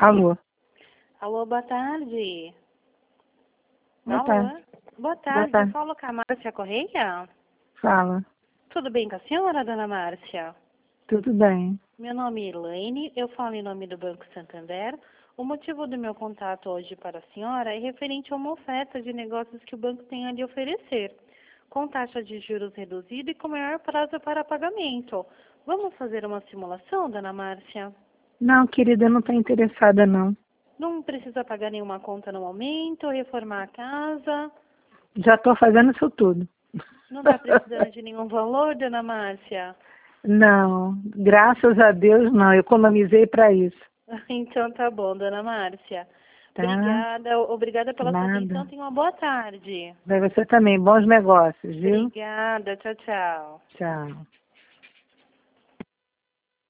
Alô? Alô, boa tarde. Boa Alô? tarde. Boa Boa tarde, eu tarde. falo com a Márcia Correia. Fala. Tudo bem com a senhora, dona Márcia? Tudo bem? Meu nome é Elaine, eu falo em nome do Banco Santander. O motivo do meu contato hoje para a senhora é referente a uma oferta de negócios que o banco tem a lhe oferecer, com taxa de juros reduzida e com maior prazo para pagamento. Vamos fazer uma simulação, dona Márcia? Não, querida, eu não estou interessada, não. Não precisa pagar nenhuma conta no momento, reformar a casa. Já estou fazendo isso tudo. Não está precisando de nenhum valor, dona Márcia? Não, graças a Deus não. Eu economizei para isso. Então tá bom, dona Márcia. Tá? Obrigada pela sua atenção. Nada. Tenha uma boa tarde. Para você também. Bons negócios, viu? Obrigada, tchau, tchau. Tchau.